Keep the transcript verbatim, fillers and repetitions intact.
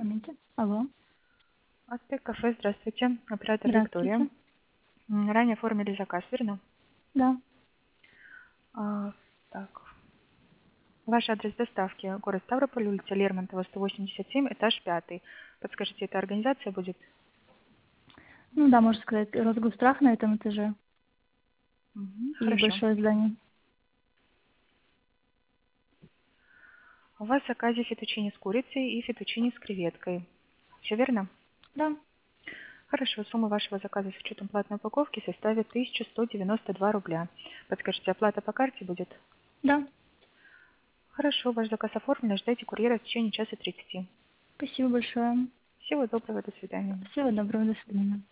Моменте. Алло. Аспект кафе, здравствуйте. Оператор Виктория. Здравствуйте. М, Ранее оформили заказ, верно? Да. А, так. Ваш адрес доставки. Город Ставрополь, улица Лермонтова, сто восемьдесят семь, этаж пятый. Подскажите, это организация будет? Ну да, можно сказать, Росгострах на этом этаже Мгм, и хорошо. большое здание. У вас в заказе фетучини с курицей и фетучини с креветкой. Все верно? Да. Хорошо, сумма вашего заказа с учетом платной упаковки составит тысяча сто девяносто два рубля. Подскажите, оплата по карте будет? Да. Хорошо, ваш заказ оформлен, ждайте курьера в течение часа тридцати. Спасибо большое. Всего доброго, до свидания. Всего доброго, до свидания.